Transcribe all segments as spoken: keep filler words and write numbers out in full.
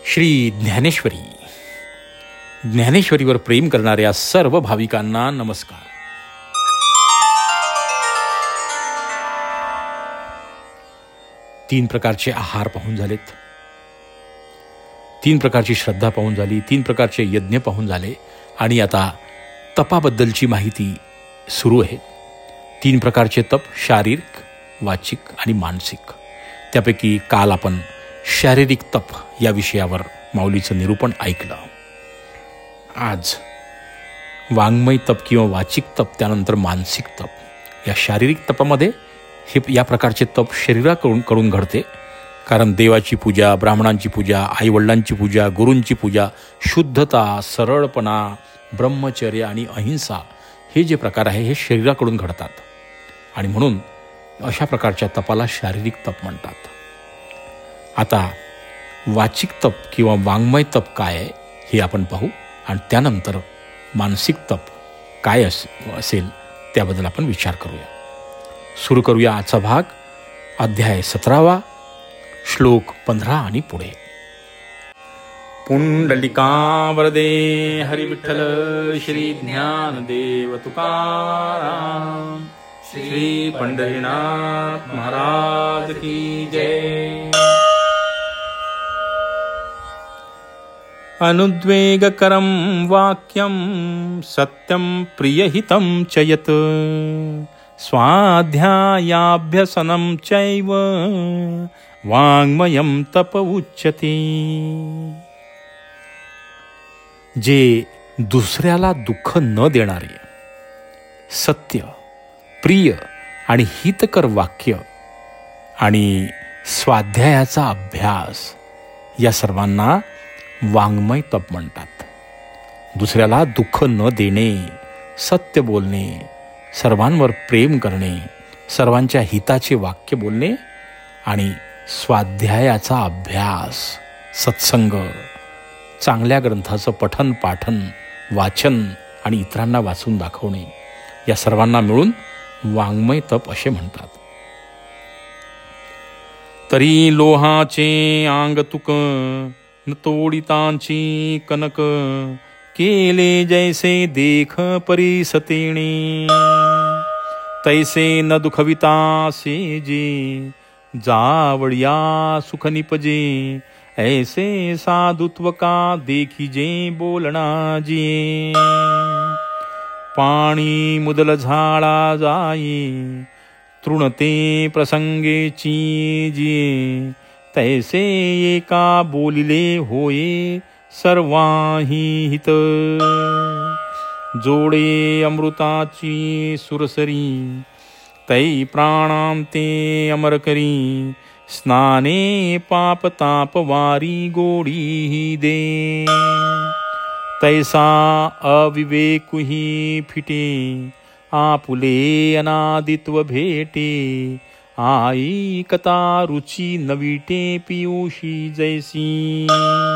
श्री ज्ञानेश्वरी ज्ञानेश्वरीवर प्रेम करणाऱ्या सर्व भाविकांना नमस्कार. तीन प्रकारचे आहार पाहून झालेत, तीन प्रकारची श्रद्धा पाहून झाली, तीन प्रकारचे यज्ञ पाहून झाले आणि आता तपाबद्दलची माहिती सुरू आहे. तीन प्रकारचे तप, शारीरिक, वाचिक आणि मानसिक. त्यापैकी काल आपण शारीरिक तप या विषयावर माऊलीचं निरूपण ऐकलं. आज वाङ्मय तप किंवा वाचिक तप, त्यानंतर मानसिक तप. या शारीरिक तपामध्ये हे या प्रकारचे तप शरीराकडून कडून घडते, कारण देवाची पूजा, ब्राह्मणांची पूजा, आईवडिलांची पूजा, गुरूंची पूजा, शुद्धता, सरळपणा, ब्रह्मचर्य आणि अहिंसा हे जे प्रकार आहे हे शरीराकडून घडतात आणि म्हणून अशा प्रकारच्या तपाला शारीरिक तप म्हणतात. आता वाचिक तप किंवा वाङ्मय तप काय आहे हे आपण पाहू आणि त्यानंतर मानसिक तप काय असेल त्याबद्दल आपण विचार करूया. सुरू करूया आजचा भाग. अध्याय सतरावा, श्लोक पंधरा आणि पुढे. पुंडलिका वरदे हरी विठ्ठल श्री ज्ञानदेव तुकाराम श्री पंढरीनाथ महाराज की जय. अनुद्वेगकरं वाक्यं सत्यं प्रियहितं च यत् स्वाध्यायाभ्यसनं चैव वाङ्मयं तप उच्यते. जे दुसऱ्याला दुःख न देणारे, सत्य, प्रिय आणि हितकर वाक्य आणि स्वाध्यायाचा अभ्यास या सर्वांना वाङ्मय तप म्हणतात. दुसऱ्याला दुःख न देणे, सत्य बोलणे, सर्वांवर प्रेम करणे, सर्वांच्या हिताचे वाक्य बोलणे आणि स्वाध्यायाचा अभ्यास, सत्संग, चांगल्या ग्रंथाचं पठन, पाठन, वाचन आणि इतरांना वाचून दाखवणे या सर्वांना मिळून वाङ्मय तप असे म्हणतात. तरी लोहाचे आंग तुक न तोडितांची कनक केले जैसे देख परिसतेणे तैसे न दुखवितासे जे जावळिया सुख निपजे ऐसे साधुत्व का देखिजे बोलणा जे. पाणी मुदल झाळा जाई तृणते प्रसंगेची जे तैसे एका बोलिले होये सर्वाही हित. जोडे अमृताची सुरसरी तै प्राणांते अमर करी स्नाने पाप ताप वारी गोडी दे. तैसा अविवेकुही फिटे आपुले अनादित्व भेटे आई कथा रुची नवीटे पियुषी जैसी.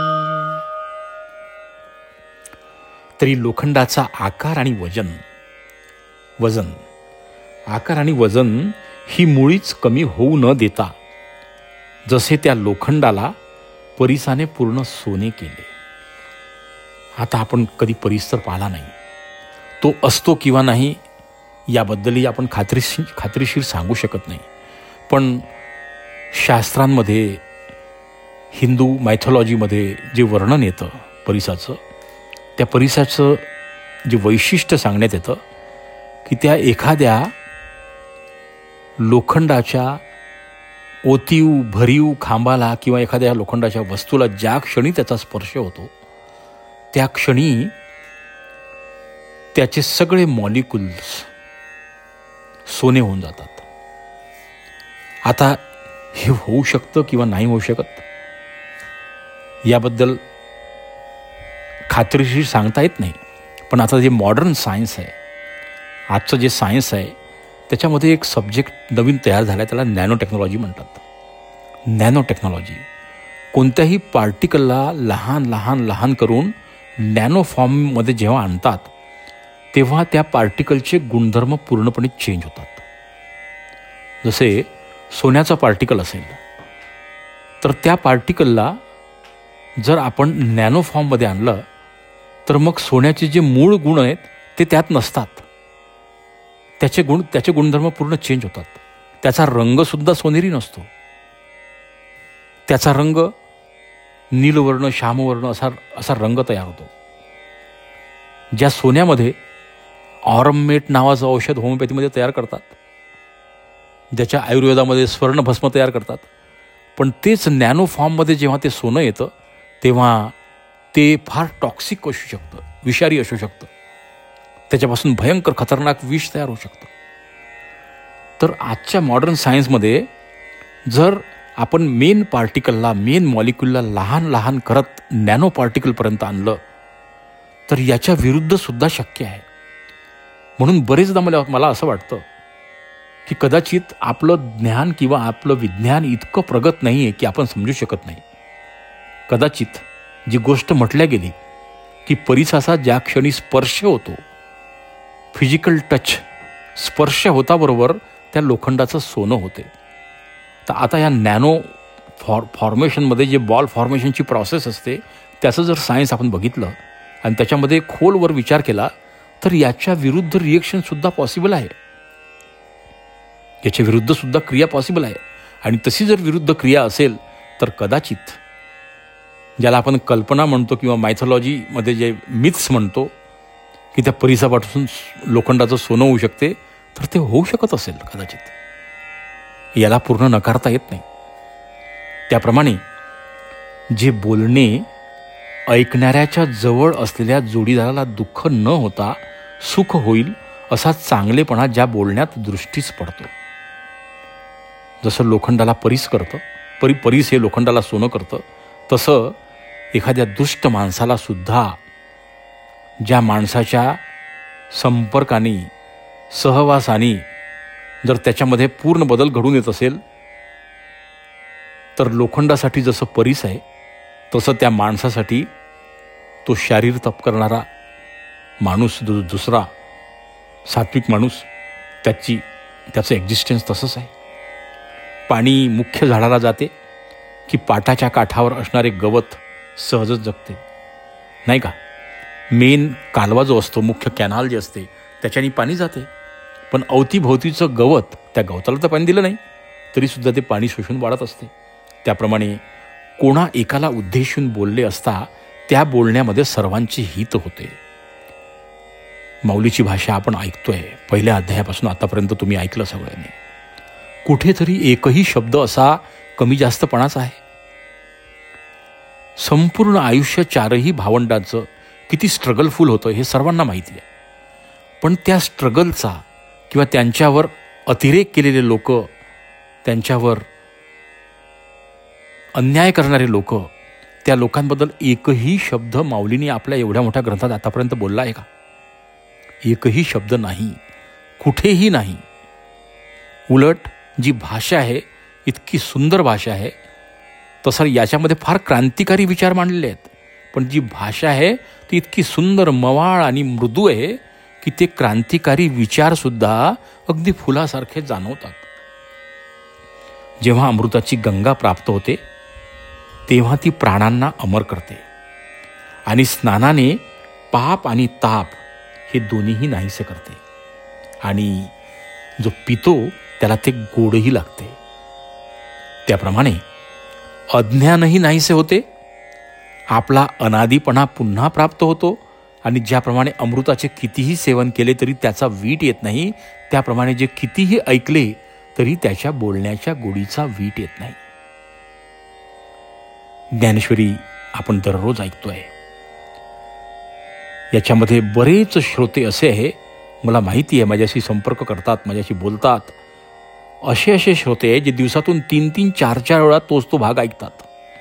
तरी लोखंडाचा आकार आणि वजन वजन आकार आणि वजन ही मुळीच कमी होऊ न देता जसे त्या लोखंडाला परिसाने पूर्ण सोने केले. आता आपण कधी परिस तर पाहिला नाही, तो असतो किंवा नाही याबद्दलही आपण खात्रीशीर खात्रीशीर सांगू शकत नाही. पण शास्त्रांमध्ये, हिंदू मायथॉलॉजीमध्ये जे वर्णन येतं परिसाचं, त्या परिसाचं जे वैशिष्ट्य सांगण्यात येतं की त्या एखाद्या लोखंडाच्या ओतीव भरीव खांबाला किंवा एखाद्या लोखंडाच्या वस्तूला ज्या क्षणी त्याचा स्पर्श होतो त्या क्षणी त्याचे सगळे मॉलिक्युल्स सोने होऊन जातात. आता हे होऊ शकतं किंवा नाही होऊ शकत याबद्दल खात्रीशीर सांगता येत नाही. पण आता जे मॉडर्न सायन्स आहे, आजचं जे सायन्स आहे त्याच्यामध्ये एक सब्जेक्ट नवीन तयार झाला आहे, त्याला नॅनो टेक्नॉलॉजी म्हणतात. नॅनो टेक्नॉलॉजी कोणत्याही पार्टिकलला लहान लहान लहान करून नॅनो फॉर्ममध्ये जेव्हा आणतात तेव्हा त्या पार्टिकलचे गुणधर्म पूर्णपणे चेंज होतात. जसे सोन्याचा पार्टिकल असेल तर त्या पार्टिकलला जर आपण नॅनो फॉर्ममध्ये आणलं तर मग सोन्याचे जे मूळ गुण आहेत ते त्यात नसतात. त्याचे गुण त्याचे गुणधर्म पूर्ण चेंज होतात. त्याचा रंगसुद्धा सोनेरी नसतो. त्याचा रंग नीलवर्ण, श्यामवर्ण असा असा रंग तयार होतो. ज्या सोन्यामध्ये ऑरममेट नावाचं औषध होमिओपॅथीमध्ये तयार करतात, ज्याच्या आयुर्वेदामध्ये स्वर्णभस्म तयार करतात, पण तेच नॅनो फॉर्ममध्ये जेव्हा ते सोनं येतं तेव्हा ते फार टॉक्सिक असू शकतं, विषारी असू शकतं. त्याच्यापासून भयंकर खतरनाक विष तयार होऊ शकतं. तर आजच्या मॉडर्न सायन्समध्ये जर आपण मेन पार्टिकलला, मेन मॉलिक्युलला लहान लहान करत नॅनो पार्टिकलपर्यंत आणलं तर याच्या विरुद्ध सुद्धा शक्य आहे. म्हणून बरेचदा मला मला असं वाटतं की कदाचित आपलं ज्ञान किंवा आपलं विज्ञान इतकं प्रगत नाही आहे की आपण समजू शकत नाही. कदाचित जी गोष्ट म्हटल्या गेली की परिसाचा ज्या क्षणी स्पर्श होतो, फिजिकल टच, स्पर्श होता बरोबर त्या लोखंडाचं सोनं होते. तर आता या नॅनो फॉर फॉर्मेशनमध्ये जे बॉल फॉर्मेशनची प्रोसेस असते त्याचं जर सायन्स आपण बघितलं आणि त्याच्यामध्ये खोलवर विचार केला तर याच्या विरुद्ध रिएक्शनसुद्धा पॉसिबल आहे. याच्या विरुद्धसुद्धा क्रिया पॉसिबल आहे. आणि तशी जर विरुद्ध क्रिया असेल तर कदाचित ज्याला आपण कल्पना म्हणतो किंवा मायथॉलॉजीमध्ये जे मिथ्स म्हणतो की त्या परिसापासून लोखंडाचं सोनं होऊ शकते, तर ते होऊ शकत असेल कदाचित. याला पूर्ण नकारता येत नाही. त्याप्रमाणे जे बोलणे ऐकणाऱ्याच्या जवळ असलेल्या जोडीदाराला दुःख न होता सुख होईल असा चांगलेपणा ज्या बोलण्यात दृष्टीस पडतो. जसं लोखंडाला परीस करतं, परी परीस हे लोखंडाला सोनं करतं, तसं एखाद्या दुष्ट माणसाला सुद्धा ज्या माणसाच्या संपर्काने, सहवासाने जर त्याच्यामध्ये पूर्ण बदल घडून येत असेल तर लोखंडासाठी जसं परीस आहे तसं त्या माणसासाठी तो शारीर तप करणारा माणूस, दु दुसरा सात्विक माणूस, त्याची त्याचं एक्झिस्टन्स तसंच आहे. पाणी मुख्य झाडाला जाते की पाटाच्या काठावर असणारे गवत सहजच जगते, नाही का? मेन कालवा जो असतो, मुख्य कॅनाल जे असते त्याच्याने पाणी जाते, पण अवतीभोवतीचं गवत, त्या गवताला तर पाणी दिलं नाही तरीसुद्धा ते पाणी शोषून वाढत असते. त्याप्रमाणे कोणा एकाला उद्देशून बोलले असता त्या बोलण्यामध्ये सर्वांचे हित होते. माऊलीची भाषा आपण ऐकतोय, पहिल्या अध्यायापासून आतापर्यंत तुम्ही ऐकलं सगळ्यांनी. कुठेतरी एकही शब्द असा कमी जास्तपणाचा आहे? संपूर्ण आयुष्य चारही भावंडांचं किती स्ट्रगलफुल होतं हे सर्वांना माहिती आहे. पण त्या स्ट्रगलचा किंवा त्यांच्यावर अतिरेक केलेले लोक, त्यांच्यावर अन्याय करणारे लोक, त्या लोकांबद्दल एकही शब्द माऊलीने आपल्या एवढ्या मोठ्या ग्रंथात आतापर्यंत बोलला आहे का? एकही शब्द नाही, कुठेही नाही. उलट जी भाषा आहे, इतकी सुंदर भाषा आहे, तसं याच्यामध्ये फार क्रांतिकारी विचार मांडलेले आहेत, पण जी भाषा आहे ती इतकी सुंदर, मवाळ आणि मृदू आहे की ते क्रांतिकारी विचारसुद्धा अगदी फुलासारखे जाणवतात. जेव्हा अमृताची गंगा प्राप्त होते तेव्हा ती प्राणांना अमर करते आणि स्नानाने पाप आणि ताप हे दोन्हीही नाहीसे करते. आणि जो पितो त्याला ते गोडही लागते. त्याप्रमाणे अज्ञानही नाहीसे होते, आपला अनादीपणा पुन्हा प्राप्त होतो आणि ज्याप्रमाणे अमृताचे कितीही सेवन केले तरी त्याचा वीट येत नाही, त्याप्रमाणे जे कितीही ऐकले तरी त्याच्या बोलण्याच्या गोडीचा वीट येत नाही. ज्ञानेश्वरी आपण दररोज ऐकतोय. याच्यामध्ये बरेच श्रोते असे आहे, मला माहिती आहे, माझ्याशी संपर्क करतात, माझ्याशी बोलतात, असे असे श्रोते आहे जे दिवसातून तीन तीन चार चार वेळा तोच तो भाग ऐकतात.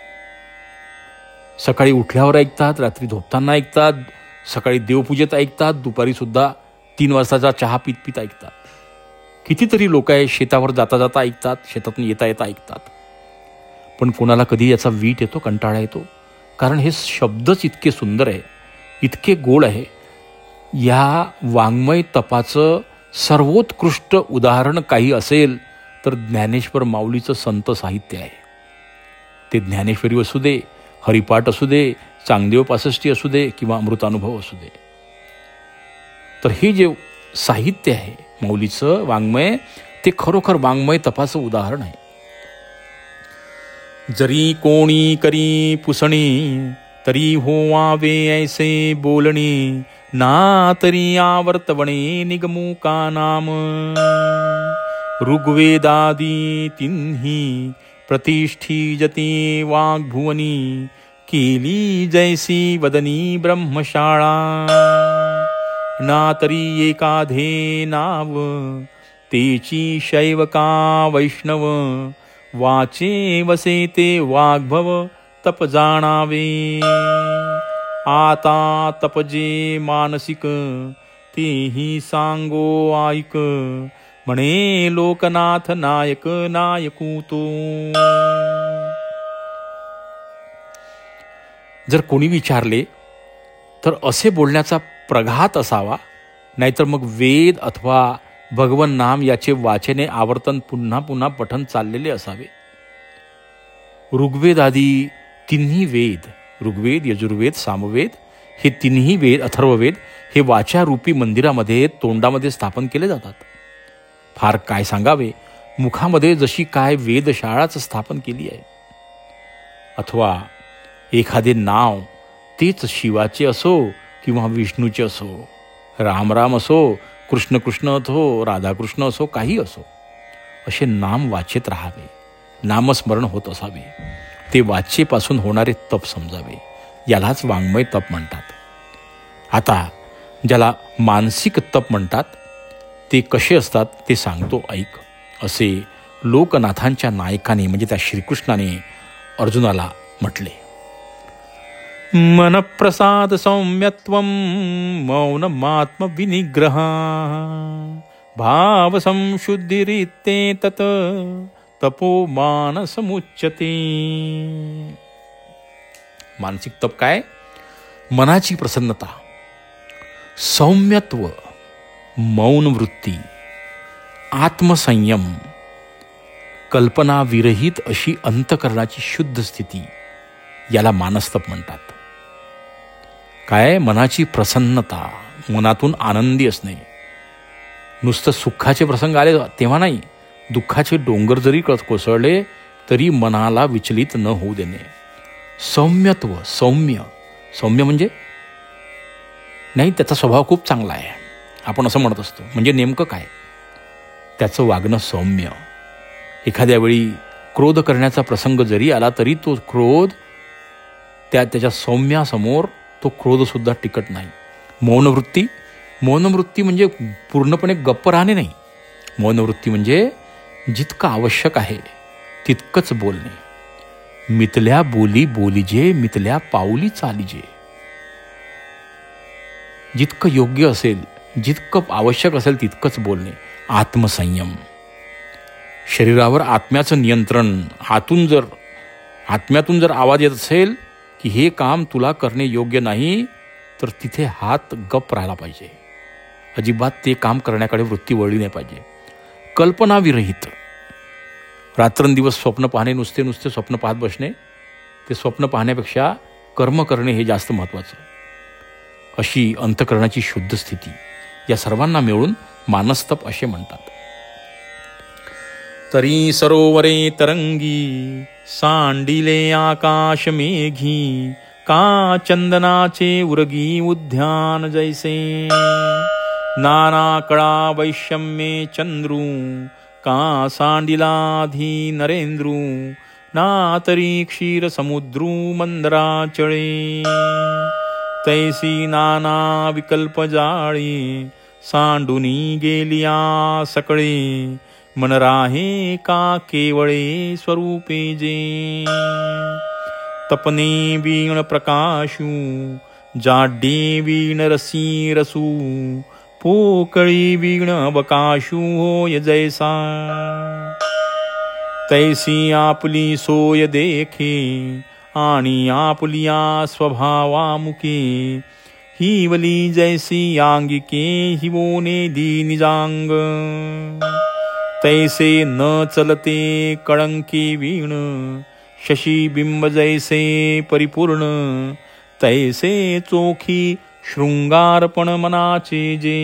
सकाळी उठल्यावर ऐकतात, रात्री झोपताना ऐकतात, सकाळी देवपूजेत ऐकतात, दुपारी सुद्धा तीन वाजताचा चहा पित पित ऐकतात. कितीतरी लोक आहे शेतावर जाता जाता ऐकतात, शेतातून येता येता ऐकतात. पण कोणाला कधी याचा वीट येतो, कंटाळा येतो, कारण हे शब्दच इतके सुंदर आहे, इतके गोड आहे. या वाङ्मय तपाचं सर्वोत्कृष्ट उदाहरण काही असेल तर ज्ञानेश्वर माऊलीचं संत साहित्य आहे. ते ज्ञानेश्वरी असू दे, हरिपाठ असू दे, चांगदेव पासष्टी असू दे किंवा अमृतानुभव असू दे. तर हे जे साहित्य आहे माऊलीचं वाङ्मय, ते खरोखर वाङ्मय तपाचं उदाहरण आहे. जरी कोणी करी पुसणी, तरी होवावे ऐसे बोलणे, ना तरी आवर्तवणे निगमू का नाम. ऋग्वेदादी तिन्ही प्रतिष्ठी जते वाग्भुवनी, केली जैसी वदनी ब्रह्मशाळा. ना तरी एकाधे नाव, तेची शैव का वैष्णव, वाचे वसे ते वाग्भव तप जाणावे. आता तप जे मानसिक, तेही सांगो ऐक, म्हणे लोकनाथ नायक नायकू तो. जर कोणी विचारले तर असे बोलण्याचा प्रघात असावा, नाहीतर मग वेद अथवा भगवन नाम याचे वाचने आवर्तन पुन्हा पुन्हा पठन चाललेले असावे. ऋग्वेद आदी तिन्ही वेद, ऋग्वेद, यजुर्वेद, सामवेद, हे तिन्ही वेद, अथर्ववेद, हे वाचारूपी मंदिरामध्ये तोंडामध्ये स्थापन केले जातात. फार काय सांगावे, मुखामध्ये जशी काय वेदशाळाच स्थापन केली आहे. अथवा एखादे नाव तेच शिवाचे असो किंवा विष्णूचे असो, राम राम असो, कृष्ण कृष्ण असो, राधाकृष्ण असो, काही असो, असे नाम वाचेत राहावे, नामस्मरण होत असावे. ते वाचेपासून होणारे तप समजावे, यालाच वाङ्मय तप म्हणतात. आता ज्याला मानसिक तप म्हणतात ते कसे असतात ते सांगतो ऐक, असे लोकनाथांच्या नायकाने म्हणजे त्या श्रीकृष्णाने अर्जुनाला म्हटले. मनप्रसाद सौम्यत्वं मौनमात्म विनिग्रह, भाव संशुद्धिरित्ते तत तपो मानसमुच्यते. मानसिक तप काय? मनाची प्रसन्नता, सौम्यत्व, मौन वृत्ती, आत्मसंयम, कल्पना विरहित अशी अंतकरणाची शुद्ध स्थिती, याला मानस्तप म्हणतात. काय? मनाची प्रसन्नता, मनातून आनंदी असणे. नुसतं सुखाचे प्रसंग आले तेव्हा नाही, दुःखाचे डोंगर जरी कोसळले तरी मनाला विचलित न होऊ देणे. सौम्यत्व, सौम्य, सौम्य म्हणजे नाही त्याचा स्वभाव खूप चांगला आहे आपण असं म्हणत असतो. म्हणजे नेमकं काय? त्याचं वागणं सौम्य. एखाद्या वेळी क्रोध करण्याचा प्रसंग जरी आला तरी तो क्रोध त्या त्याच्या सौम्यासमोर तो क्रोधसुद्धा टिकत नाही. मौनवृत्ती, मौनवृत्ती म्हणजे पूर्णपणे गप्प राहणे नाही. मौनवृत्ती म्हणजे जितकं आवश्यक आहे तितकंच बोलणे. मितल्या बोली बोलीजे, मितल्या पाऊली चालीजे. जितकं योग्य असेल, जितकं आवश्यक असेल तितकंच बोलणे. आत्मसंयम, शरीरावर आत्म्याचं नियंत्रण. आतून जर आत्म्यातून जर आवाज येत असेल की हे काम तुला करणे योग्य नाही, तर तिथे हात गप राहायला पाहिजे. अजिबात ते काम करण्याकडे वृत्ती वळली नाही पाहिजे. कल्पनाविरहित, रात्रंदिवस स्वप्न पाहणे, नुसते नुसते स्वप्न पाहत बसणे, ते स्वप्न पाहण्यापेक्षा कर्म करणे हे जास्त महत्त्वाचं. अशी अंतकरणाची शुद्ध स्थिती, या सर्वांना मिळून मानस्तप असे म्हणतात. तरी सरोवरे तरंगी, सांडिले आकाश मेघी, का चंदनाचे उरगी उद्यान जैसे. नाना कळा वैषम्ये चंद्रू, का सांडिलाधी नरेंद्रू, ना तरी क्षीर समुद्रू मंदराचळे. तैसी नाना विकल्प जाळी, सांडुनी गेलिया सकळे. मन राहे का केवळे स्वरूपे जे. तपने वीण प्रकाशू, जाडे वीण रसी रसू, पोकळी वीण अवकाशू होय जैसा. तैसी आपली सोय देखे, आणि आपुलिया स्वभावामुखे. हिवली जैसी आंगिके हिवोने दी निजांग. तैसे न चलते कळंकी वीण, शशीबिंब जैसे परिपूर्ण, तैसे चोखी शृंगारपण मनाचे जे.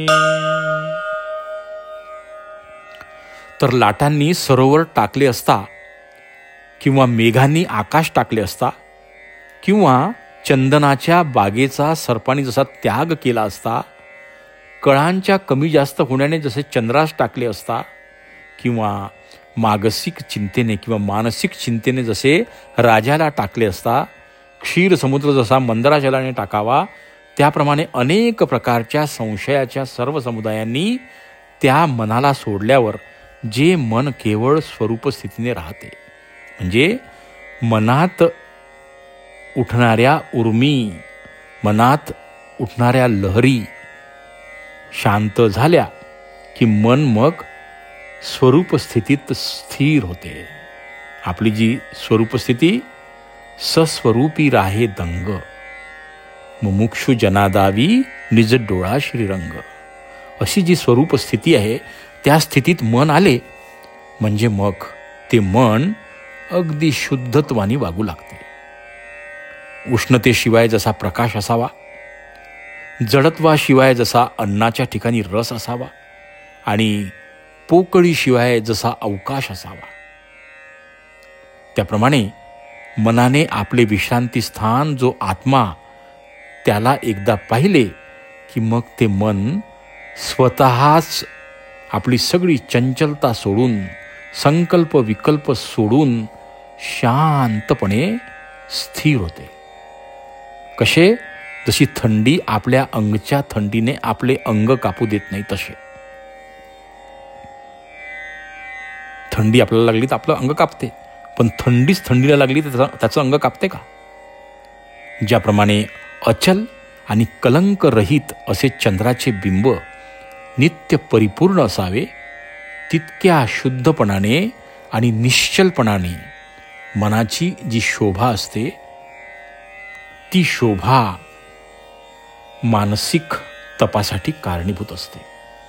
तर लाटांनी सरोवर टाकले असता, किंवा मेघांनी आकाश टाकले असता, किंवा चंदनाच्या बागेचा सर्पांनी जसा त्याग केला असता, कळांच्या कमी जास्त होण्याने जसे चंद्रास टाकले असता, किंवा मागसिक चिंतेने किंवा मानसिक चिंतेने जसे राजाला टाकले असता, क्षीर समुद्र जसा मंदराचलाने टाकावा, त्याप्रमाणे अनेक प्रकारच्या संशयाच्या सर्व समुदायांनी त्या मनाला सोडल्यावर जे मन केवळ स्वरूप स्थितीने राहते, म्हणजे मनात उठणाऱ्या उर्मी, मनात उठणाऱ्या लहरी शांत झाल्या की मन मग स्वरूप स्थितीत स्थिर होते. आपली जी स्वरूप स्थिती सस्वरूपी राहे दंग, मुमुक्षु जनादावी निज डोळा श्रीरंग, अशी जी स्वरूप स्थिती आहे, त्या स्थितीत मन आले म्हणजे मग ते मन अगदी शुद्धत्वाने वागू लागते. उष्णतेशिवाय जसा प्रकाश असावा, जडत्वाशिवाय जसा अन्नाच्या ठिकाणी रस असावा, आणि पोकळीशिवाय जसा अवकाश असावा, त्याप्रमाणे मनाने आपले विश्रांती स्थान जो आत्मा त्याला एकदा पाहिले की मग ते मन स्वतःच आपली सगळी चंचलता सोडून, संकल्प विकल्प सोडून शांतपणे स्थिर होते. कसे? जशी थंडी आपल्या अंगच्या थंडीने आपले अंग कापू देत नाही तसे. थंडी आपल्याला लागली तर आपलं अंग कापते, पण थंडीच थंडीला लागली तर त्याचं अंग कापते का? ज्याप्रमाणे अचल आणि कलंक रहित असे चंद्राचे बिंब नित्य परिपूर्ण असावे, तितक्या शुद्धपणाने आणि निश्चलपणाने मनाची जी शोभा असते, ती शोभा मानसिक तपासाठी कारणीभूत असते.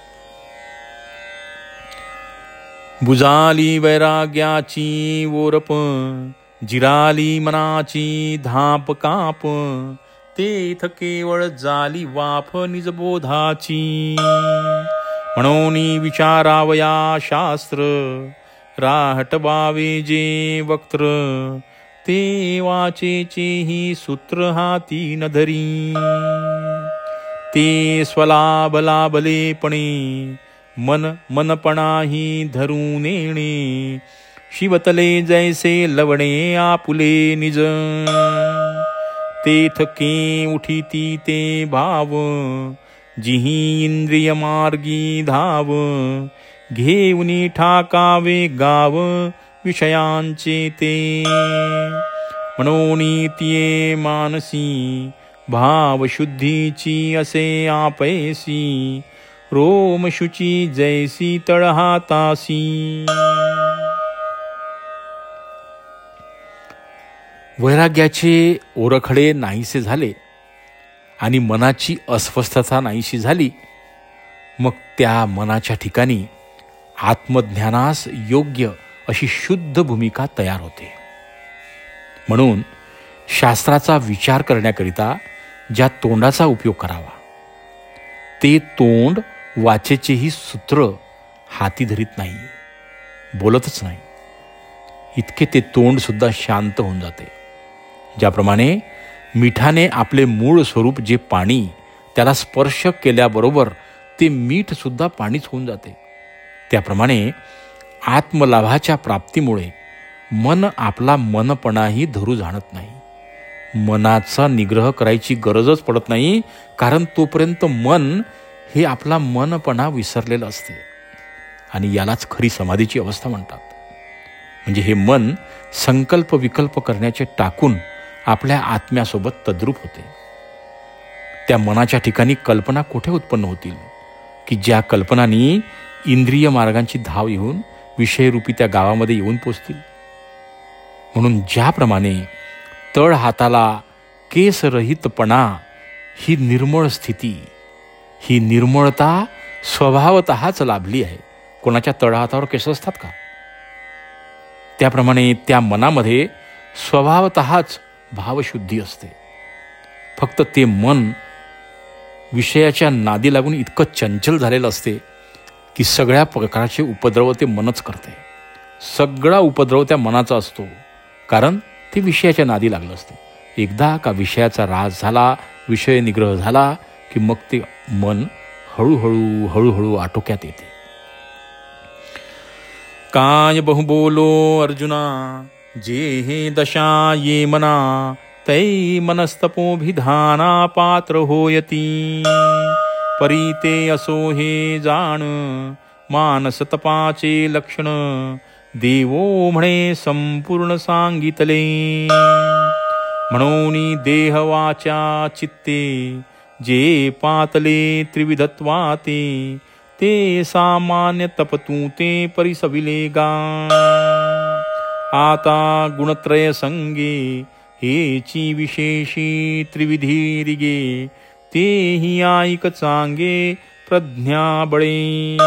बुजाली वैराग्याची ओरप, जिराली मनाची धाप काप, तेथ केवळ जाली वाफ निजबोधाची. म्हणून विचारावया शास्त्र, राहटवावे जे वक्त्र, ते वाचेचेही सूत्र हाती न धरी. ते स्वलाभ लाभलेपणे मन मनपणाही धरून येणे, शिवतले जैसे लवणे आपुले निज. तेथ के उठीती ते भाव, जिही इंद्रिय मार्गी धाव. घेऊनी ठाकावे गाव विषयांचे ते. म्हणून तिये मानसी भावशुद्धीची असे आपैसी. रोमशुची जैसी तळहातासी. वैराग्याचे ओरखडे नाहीसे झाले आणि मनाची अस्वस्थता नाहीशी झाली, मग त्या मनाच्या ठिकाणी आत्मज्ञानास योग्य अशी शुद्ध भूमिका तयार होते. म्हणून शास्त्राचा विचार करण्याकरिता ज्या तोंडाचा उपयोग करावा, ते तोंड वाचेचेही सूत्र हाती धरीत नाही, बोलतच नाही. इतके ते तोंड सुद्धा शांत होऊन जाते. ज्याप्रमाणे मिठाने आपले मूळ स्वरूप जे पाणी, त्याला स्पर्श केल्याबरोबर ते मीठ सुद्धा पाणीच होऊन जाते, त्याप्रमाणे आत्मलाभाच्या प्राप्तीमुळे मन आपला मनपणाही धरू जाणत नाही. मनाचा निग्रह करायची गरजच पडत नाही, कारण तोपर्यंत मन हे आपला मनपणा विसरलेलं असते. आणि यालाच खरी समाधीची अवस्था म्हणतात. म्हणजे हे मन संकल्प विकल्प करण्याचे टाकून आपल्या आत्म्यासोबत तद्रूप होते. त्या मनाच्या ठिकाणी कल्पना कुठे उत्पन्न होतील की ज्या कल्पनांनी इंद्रिय मार्गांची धाव येऊन विषयरूपी त्या गावामध्ये येऊन पोचतील. म्हणून ज्याप्रमाणे तळ हाताला केसरहितपणा ही निर्मळ स्थिती, ही निर्मळता स्वभावतःच लाभली आहे. कोणाच्या तळहातावर केस असतात का? त्याप्रमाणे त्या मनामध्ये स्वभावतःच भावशुद्धी असते. फक्त ते मन विषयाच्या नादी लागून इतकं चंचल झालेलं असते की सगळ्या प्रकारचे उपद्रव ते मनच करते. सगळा उपद्रव त्या मनाचा असतो, कारण ते विषयाच्या नादी लागलं असते. एकदा का विषयाचा रास झाला, विषय निग्रह झाला की मग ते मन हळूहळू हळूहळू आटोक्यात येते. काय बहु बोलो अर्जुना, जे हे दशा ये मना, तै मनस्तपोभिधाना पात्र होयती. परीते असो हे जाण, मानस तपाचे लक्षण, देवो म्हणे संपूर्ण सांगितले. म्हणून देह वाचा चित्ते, जे पातले त्रिविधत्वाते, ते सामान्य तपतू ते परिसविले गा. आता गुणत्रय संगे, हेची विशेषी त्रिविधी रिगे, तेही ऐक चांगे प्रज्ञा बळे.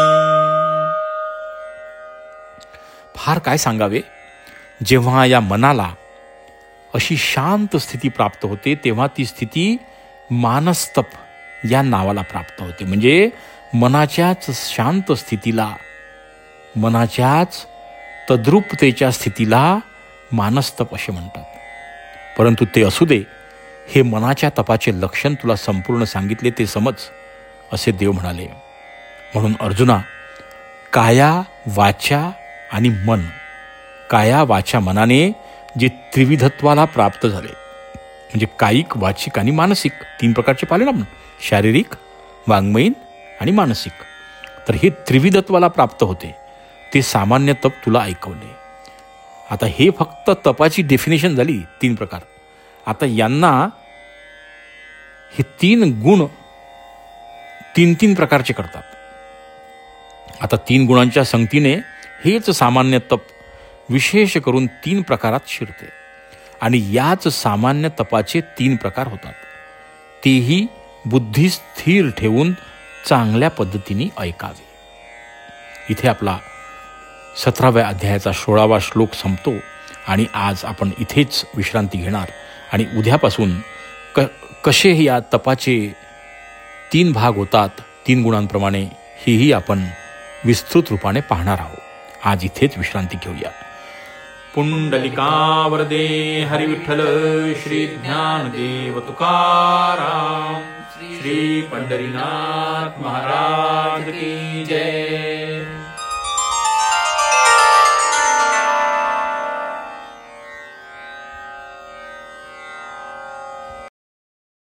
फार काय सांगावे. जेव्हा या मनाला अशी शांत स्थिती प्राप्त होते तेव्हा ती स्थिती मानस्तप या नावाला प्राप्त होते. म्हणजे मनाच्याच शांत स्थितीला, मनाच्याच तद्रूपतेच्या स्थितीला मानस्तप असे म्हणतात. परंतु ते असू दे, हे मनाच्या तपाचे लक्षण तुला संपूर्ण सांगितले ते समज, असे देव म्हणाले. म्हणून अर्जुना, काया वाचा आणि मन, काया वाचा मनाने जे त्रिविधत्वाला प्राप्त झाले, म्हणजे कायिक, वाचिक आणि मानसिक तीन प्रकारचे पाहिले ना आपण, शारीरिक, वाङ्मयीन आणि मानसिक. तर हे त्रिविधत्वाला प्राप्त होते ते सामान्य तप तुला ऐकवले. आता हे फक्त तपाची डेफिनेशन झाली, तीन प्रकार. आता यांना हे तीन गुण तीन तीन प्रकारचे करतात. आता तीन गुणांच्या संगतीने हेच सामान्य तप विशेष करून तीन प्रकारात शिरते आणि याच सामान्य तपाचे तीन प्रकार होतात. तेही बुद्धी स्थिर ठेवून चांगल्या पद्धतीने ऐकावे. इथे आपला सतराव्या अध्यायाचा सोळावा श्लोक संपतो आणि आज आपण इथेच विश्रांती घेणार आणि उद्यापासून क कसे या तपाचे तीन भाग होतात तीन गुणांप्रमाणे हेही आपण विस्तृत रूपाने पाहणार आहोत. आज इथेच विश्रांती घेऊया. पुंडलिका वरदे हरी विठ्ठल श्री ज्ञानदेव तुकाराम श्री पंढरीनाथ महाराज की जय.